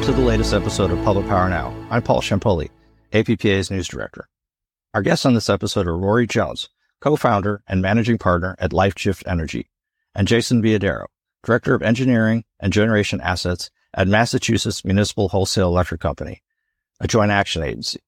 to the latest episode of Public Power Now. I'm Paul Champoli, APPA's news director. Our guests on this episode are Rory Jones, co-founder and managing partner at LifeShift Energy, and Jason Viadero, director of engineering and generation assets at Massachusetts Municipal Wholesale Electric Company, a joint action agency.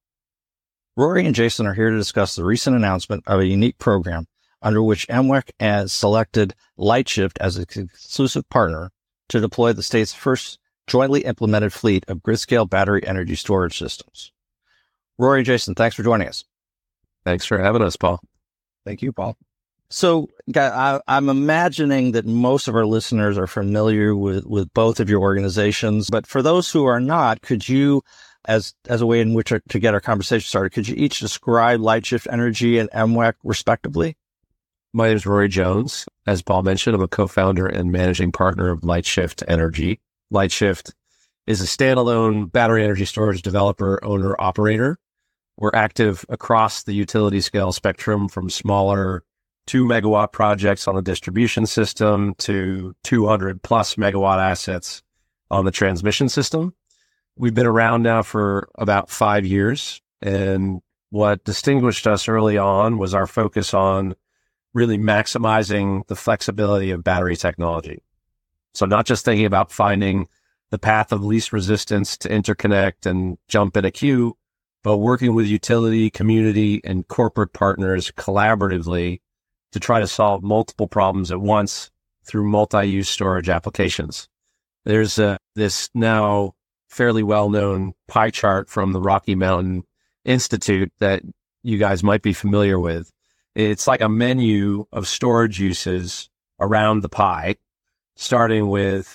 Rory and Jason are here to discuss the recent announcement of a unique program under which MWEC has selected LightShift as its exclusive partner to deploy the state's first jointly implemented fleet of grid-scale battery energy storage systems. Rory and Jason, thanks for joining us. Thanks for having us, Paul. Thank you, Paul. So I'm imagining that most of our listeners are familiar with both of your organizations, but for those who are not, could you, as a way in which to get our conversation started, could you each describe LightShift Energy and MWEC respectively? My name is Rory Jones. As Paul mentioned, I'm a co-founder and managing partner of LightShift Energy. LightShift is a standalone battery energy storage developer, owner, operator. We're active across the utility scale spectrum from smaller 2 megawatt projects on the distribution system to 200 plus megawatt assets on the transmission system. We've been around now for about 5 years. And what distinguished us early on was our focus on really maximizing the flexibility of battery technology. So not just thinking about finding the path of least resistance to interconnect and jump in a queue, but working with utility, community, and corporate partners collaboratively to try to solve multiple problems at once through multi-use storage applications. There's this now fairly well-known pie chart from the Rocky Mountain Institute that you guys might be familiar with. It's like a menu of storage uses around the pie, starting with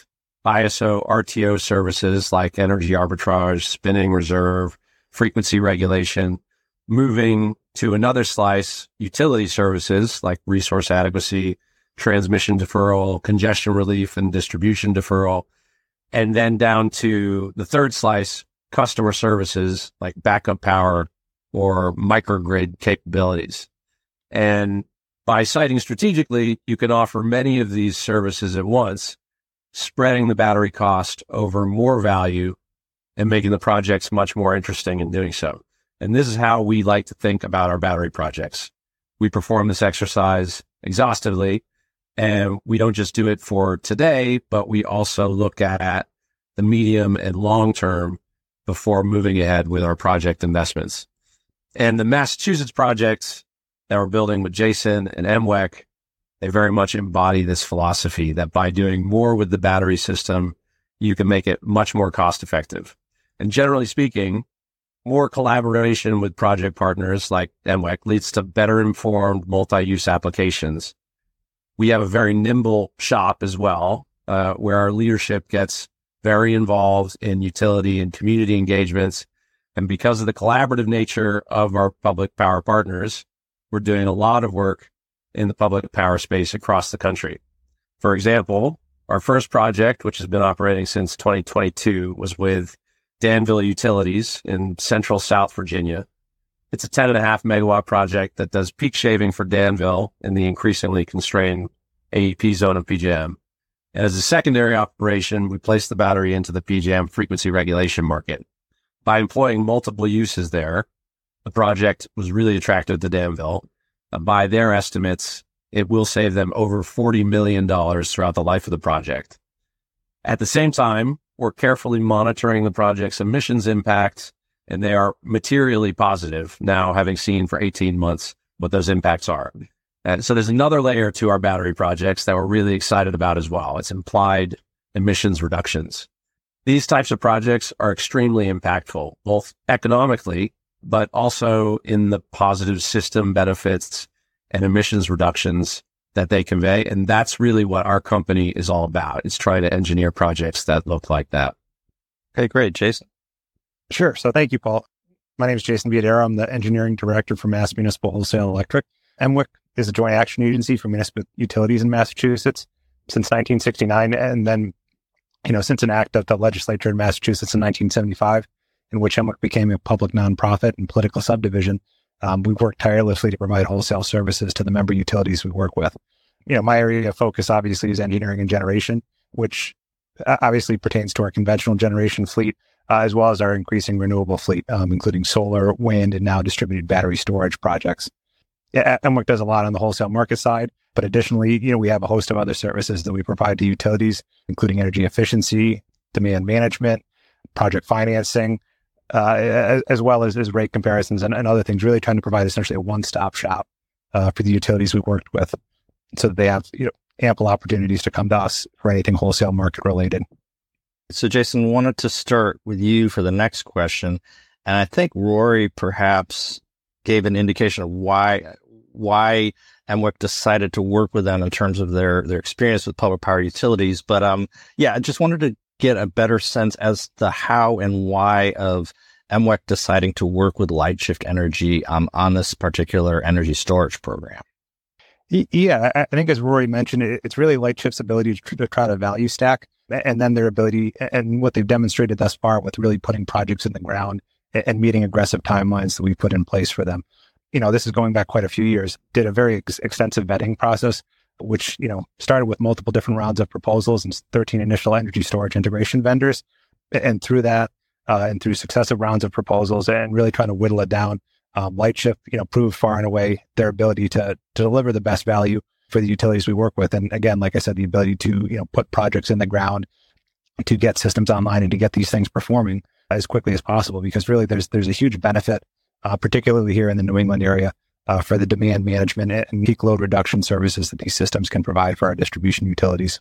ISO RTO services like energy arbitrage, spinning reserve, frequency regulation, moving to another slice, utility services like resource adequacy, transmission deferral, congestion relief, and distribution deferral, and then down to the third slice, customer services like backup power or microgrid capabilities. And by siting strategically, you can offer many of these services at once, spreading the battery cost over more value and making the projects much more interesting in doing so. And this is how we like to think about our battery projects. We perform this exercise exhaustively, and we don't just do it for today, but we also look at the medium and long term before moving ahead with our project investments. And the Massachusetts projects that we're building with Jason and MWEC, they very much embody this philosophy that by doing more with the battery system, you can make it much more cost effective. And generally speaking, more collaboration with project partners like MWEC leads to better informed multi-use applications. We have a very nimble shop as well, where our leadership gets very involved in utility and community engagements. And because of the collaborative nature of our public power partners, we're doing a lot of work in the public power space across the country. For example, our first project, which has been operating since 2022, was with Danville Utilities in central South Virginia. It's a 10.5 megawatt project that does peak shaving for Danville in the increasingly constrained AEP zone of PJM. And as a secondary operation, we placed the battery into the PJM frequency regulation market. By employing multiple uses there, the project was really attractive to Danville. By their estimates, it will save them over $40 million throughout the life of the project. At the same time, we're carefully monitoring the project's emissions impacts, and they are materially positive now, having seen for 18 months what those impacts are. And so there's another layer to our battery projects that we're really excited about as well. It's implied emissions reductions. These types of projects are extremely impactful, both economically, but also in the positive system benefits and emissions reductions that they convey. And that's really what our company is all about. It's trying to engineer projects that look like that. Okay, great. Jason. Sure. So thank you, Paul. My name is Jason Viadero. I'm the engineering director for Mass Municipal Wholesale Electric. MWEC is a joint action agency for municipal utilities in Massachusetts since 1969. And then, since an act of the legislature in Massachusetts in 1975, in which MWEC became a public nonprofit and political subdivision, we've worked tirelessly to provide wholesale services to the member utilities we work with. My area of focus obviously is engineering and generation, which obviously pertains to our conventional generation fleet, as well as our increasing renewable fleet, including solar, wind, and now distributed battery storage projects. EMWC does a lot on the wholesale market side, but additionally, we have a host of other services that we provide to utilities, including energy efficiency, demand management, project financing, as well as rate comparisons and other things, really trying to provide essentially a one-stop shop for the utilities we worked with so that they have ample opportunities to come to us for anything wholesale market related. So Jason, wanted to start with you for the next question. And I think Rory perhaps gave an indication of why EMWC decided to work with them in terms of their experience with public power utilities. But I just wanted to get a better sense as to how and why of EMWC deciding to work with LightShift Energy on this particular energy storage program. Yeah, I think as Rory mentioned, it's really LightShift's ability to try to value stack, and then their ability and what they've demonstrated thus far with really putting projects in the ground and meeting aggressive timelines that we've put in place for them. This is going back quite a few years, did a very extensive vetting process, which, started with multiple different rounds of proposals and 13 initial energy storage integration vendors. And through that, and through successive rounds of proposals and really trying to whittle it down, LightShift, proved far and away their ability to deliver the best value for the utilities we work with. And again, like I said, the ability to, put projects in the ground, to get systems online and to get these things performing as quickly as possible, because really there's a huge benefit, particularly here in the New England area, for the demand management and peak load reduction services that these systems can provide for our distribution utilities.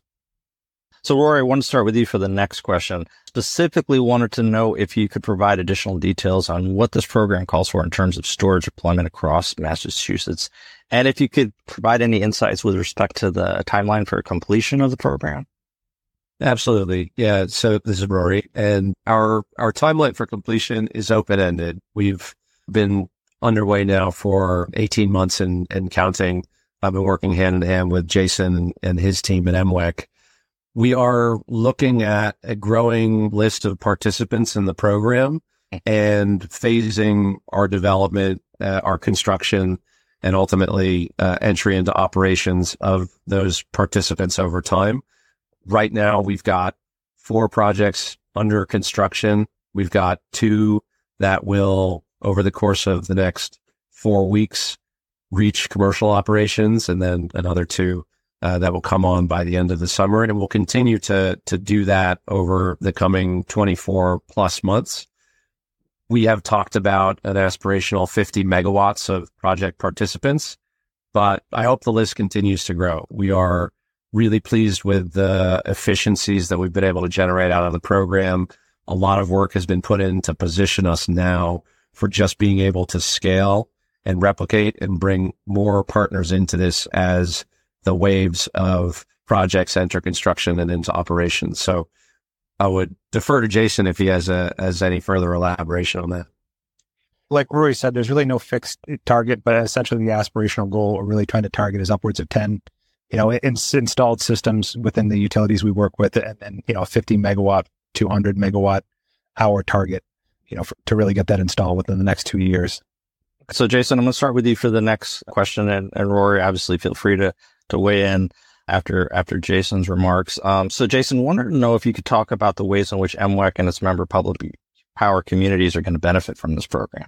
So Rory, I want to start with you for the next question. Specifically wanted to know if you could provide additional details on what this program calls for in terms of storage deployment across Massachusetts, and if you could provide any insights with respect to the timeline for completion of the program. Absolutely. Yeah. So this is Rory, and our timeline for completion is open-ended. We've been underway now for 18 months and counting. I've been working hand in hand with Jason and his team at EMWC. We are looking at a growing list of participants in the program and phasing our development, our construction, and ultimately entry into operations of those participants over time. Right now, we've got 4 projects under construction. We've got 2 that will, over the course of the next 4 weeks, reach commercial operations, and then another 2 that will come on by the end of the summer. And we'll continue to do that over the coming 24 plus months. We have talked about an aspirational 50 megawatts of project participants, but I hope the list continues to grow. We are really pleased with the efficiencies that we've been able to generate out of the program. A lot of work has been put in to position us now for just being able to scale and replicate and bring more partners into this as the waves of projects enter construction and into operations. So I would defer to Jason if he has any further elaboration on that. Like Rory said, there's really no fixed target, but essentially the aspirational goal we're really trying to target is upwards of 10, installed systems within the utilities we work with, and 50 megawatt, 200 megawatt hour target, to really get that installed within the next 2 years. So Jason, I'm going to start with you for the next question, and Rory, obviously feel free to weigh in after Jason's remarks. So Jason, wanted to know if you could talk about the ways in which EMWC and its member public power communities are going to benefit from this program.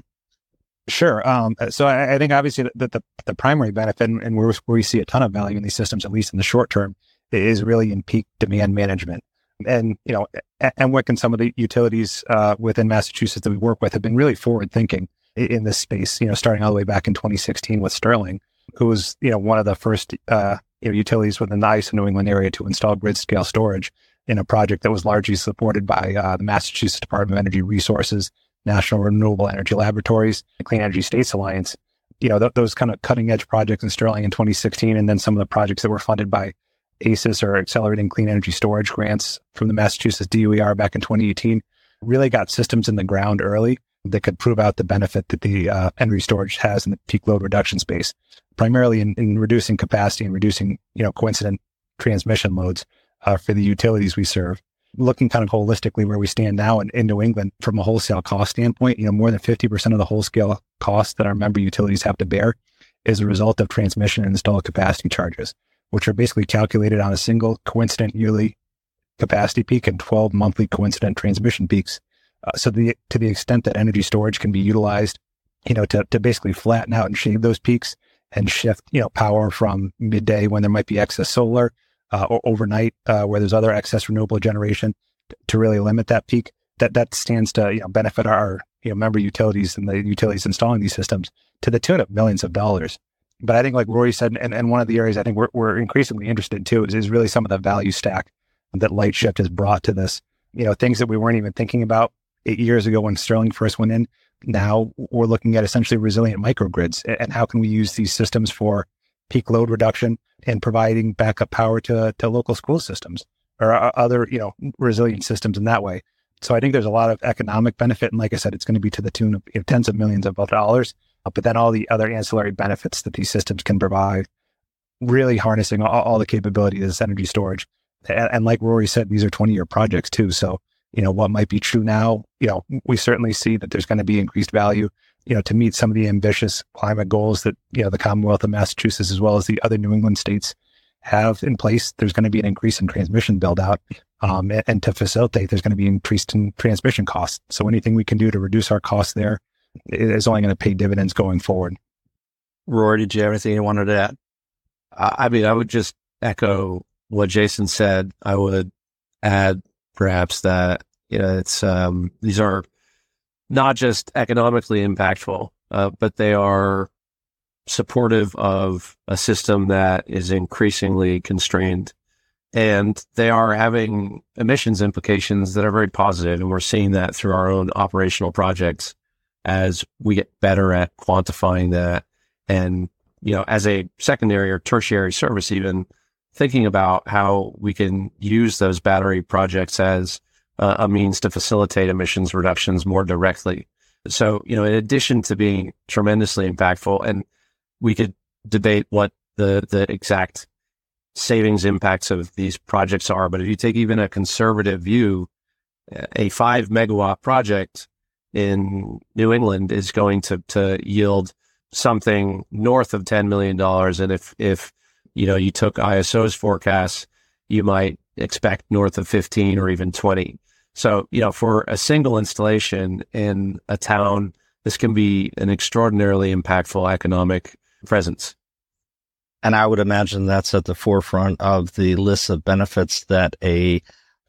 Sure. So I think obviously the primary benefit and where we see a ton of value in these systems, at least in the short term, is really in peak demand management. And, EMWC and some of the utilities within Massachusetts that we work with have been really forward thinking in this space, starting all the way back in 2016 with Sterling, who was, one of the first, utilities within the ISO New England area to install grid scale storage in a project that was largely supported by the Massachusetts Department of Energy Resources, National Renewable Energy Laboratories, and Clean Energy States Alliance. Those kind of cutting edge projects in Sterling in 2016, and then some of the projects that were funded by ACES or Accelerating Clean Energy Storage grants from the Massachusetts DOER back in 2018, really got systems in the ground early that could prove out the benefit that the energy storage has in the peak load reduction space, primarily in reducing capacity and reducing, coincident transmission loads for the utilities we serve. Looking kind of holistically where we stand now in New England from a wholesale cost standpoint, more than 50% of the wholesale costs that our member utilities have to bear is a result of transmission and installed capacity charges, which are basically calculated on a single coincident yearly capacity peak and 12 monthly coincident transmission peaks. To the extent that energy storage can be utilized, to basically flatten out and shave those peaks and shift, power from midday when there might be excess solar or overnight where there's other excess renewable generation to really limit that peak, that stands to, benefit our, member utilities and the utilities installing these systems to the tune of millions of dollars. But I think, like Rory said, and one of the areas I think we're increasingly interested too is really some of the value stack that LightShift has brought to this. Things that we weren't even thinking about 8 years ago when Sterling first went in. Now we're looking at essentially resilient microgrids and how can we use these systems for peak load reduction and providing backup power to local school systems or other, resilient systems in that way. So I think there's a lot of economic benefit. And like I said, it's going to be to the tune of tens of millions of dollars, but then all the other ancillary benefits that these systems can provide, really harnessing all the capability of this energy storage. And like Rory said, these are 20-year projects too. So, what might be true now, we certainly see that there's going to be increased value, to meet some of the ambitious climate goals that, the Commonwealth of Massachusetts, as well as the other New England states have in place. There's going to be an increase in transmission build out. And to facilitate, there's going to be increased in transmission costs. So anything we can do to reduce our costs there is only going to pay dividends going forward. Rory, did you have anything you wanted to add? I would just echo what Jason said. I would add perhaps that, it's, these are not just economically impactful, but they are supportive of a system that is increasingly constrained. And they are having emissions implications that are very positive. And we're seeing that through our own operational projects as we get better at quantifying that. And, as a secondary or tertiary service, even thinking about how we can use those battery projects as a means to facilitate emissions reductions more directly. So, in addition to being tremendously impactful, and we could debate what the exact savings impacts of these projects are, but if you take even a conservative view, a 5 megawatt project in New England is going to yield something north of $10 million. And if you took ISO's forecasts, you might expect north of 15 or even 20. So, for a single installation in a town, this can be an extraordinarily impactful economic presence. And I would imagine that's at the forefront of the list of benefits that a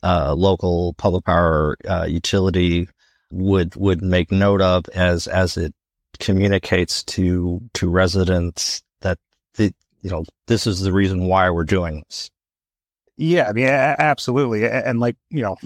local public power utility would make note of as it communicates to residents that this is the reason why we're doing this. Yeah, I mean, absolutely. And like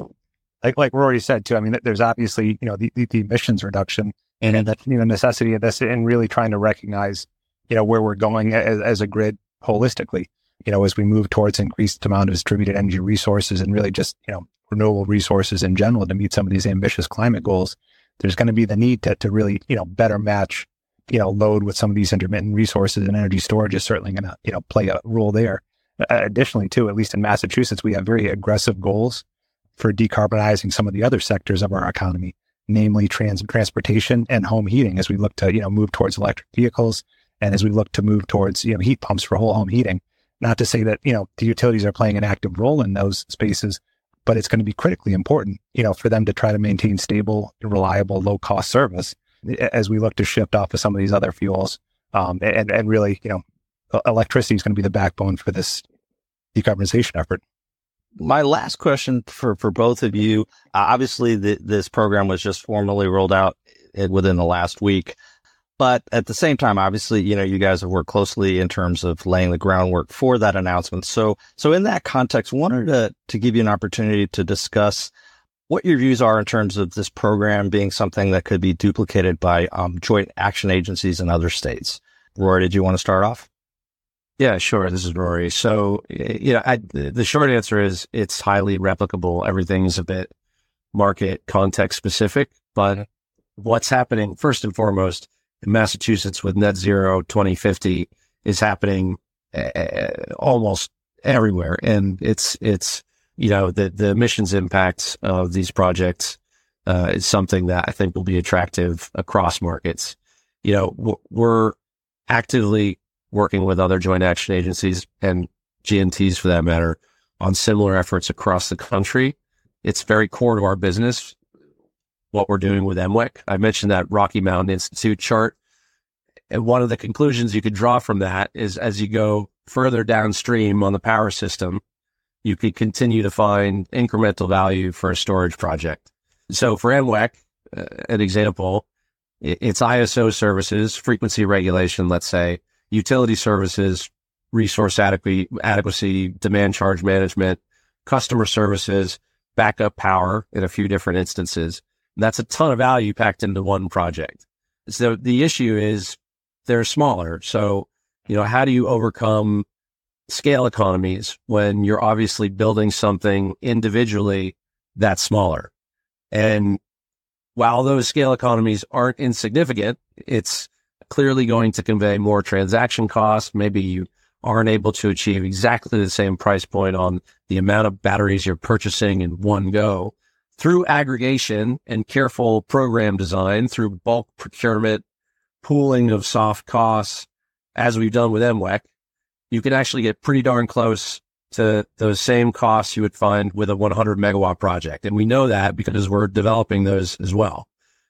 Rory said too, I mean, there's obviously, the emissions reduction and the necessity of this and really trying to recognize, where we're going as a grid holistically, as we move towards increased amount of distributed energy resources and really just, renewable resources in general to meet some of these ambitious climate goals. There's going to be the need to really, better match, load with some of these intermittent resources, and energy storage is certainly going to, play a role there. Additionally, too, at least in Massachusetts, we have very aggressive goals for decarbonizing some of the other sectors of our economy, namely transportation and home heating, as we look to, move towards electric vehicles and as we look to move towards, heat pumps for whole home heating. Not to say that, the utilities are playing an active role in those spaces, but it's going to be critically important, for them to try to maintain stable, reliable, low-cost service as we look to shift off of some of these other fuels. And really, electricity is going to be the backbone for this decarbonization effort. My last question for both of you, obviously this program was just formally rolled out within the last week, but at the same time, obviously, you guys have worked closely in terms of laying the groundwork for that announcement. So in that context, wanted to give you an opportunity to discuss what your views are in terms of this program being something that could be duplicated by joint action agencies in other states. Rory, did you want to start off? Yeah, sure. This is Rory. So, the short answer is it's highly replicable. Everything's a bit market context specific, but what's happening first and foremost in Massachusetts with net zero 2050 is happening almost everywhere. And it's the emissions impacts of these projects is something that I think will be attractive across markets. We're actively working with other joint action agencies and GNTs for that matter on similar efforts across the country. It's very core to our business, what we're doing with EMWEC. I mentioned that Rocky Mountain Institute chart. And one of the conclusions you could draw from that is as you go further downstream on the power system, you could continue to find incremental value for a storage project. So for EMWEC, an example, it's ISO services, frequency regulation, let's say, utility services, resource adequacy, demand charge management, customer services, backup power in a few different instances. And that's a ton of value packed into one project. So the issue is they're smaller. So, how do you overcome scale economies when you're obviously building something individually that's smaller? And while those scale economies aren't insignificant, it's clearly going to convey more transaction costs. Maybe you aren't able to achieve exactly the same price point on the amount of batteries you're purchasing in one go. Through aggregation and careful program design, through bulk procurement, pooling of soft costs, as we've done with EMWEC, you can actually get pretty darn close to those same costs you would find with a 100 megawatt project. And we know that because we're developing those as well.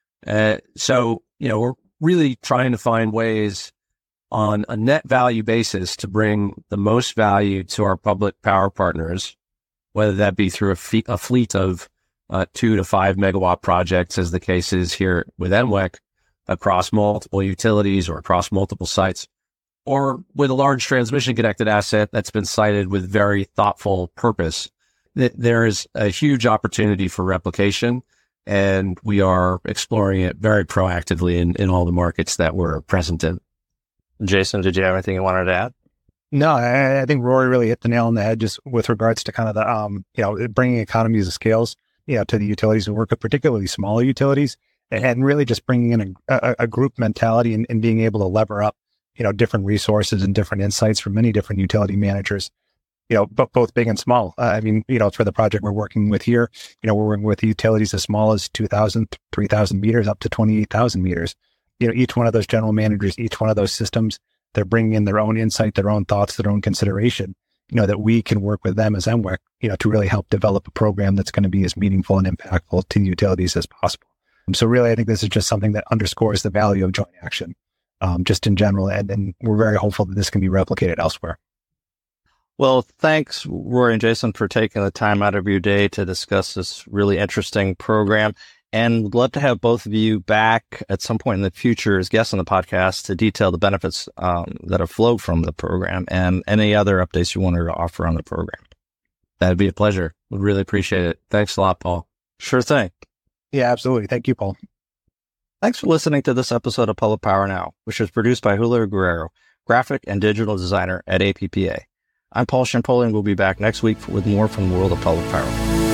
So, we're really trying to find ways on a net value basis to bring the most value to our public power partners, whether that be through a fleet of 2 to 5 megawatt projects, as the case is here with EMWEC, across multiple utilities or across multiple sites, or with a large transmission connected asset that's been sited with very thoughtful purpose. There is a huge opportunity for replication, and we are exploring it very proactively in all the markets that we're present in. Jason, did you have anything you wanted to add? No, I think Rory really hit the nail on the head just with regards to kind of the, bringing economies of scales, to the utilities we work with, particularly smaller utilities, and really just bringing in a group mentality and being able to lever up, different resources and different insights from many different utility managers, but both big and small. For the project we're working with here, we're working with utilities as small as 2,000, 3,000 meters up to 28,000 meters. Each one of those general managers, each one of those systems, they're bringing in their own insight, their own thoughts, their own consideration, that we can work with them as EMWEC, to really help develop a program that's going to be as meaningful and impactful to utilities as possible. So really, I think this is just something that underscores the value of joint action, just in general. And we're very hopeful that this can be replicated elsewhere. Well, thanks, Rory and Jason, for taking the time out of your day to discuss this really interesting program. And would love to have both of you back at some point in the future as guests on the podcast to detail the benefits that have flowed from the program and any other updates you wanted to offer on the program. That'd be a pleasure. Would really appreciate it. Thanks a lot, Paul. Sure thing. Yeah, absolutely. Thank you, Paul. Thanks for listening to this episode of Public Power Now, which was produced by Julio Guerrero, graphic and digital designer at APPA. I'm Paul Ciampoli, and we'll be back next week with more from the world of public power.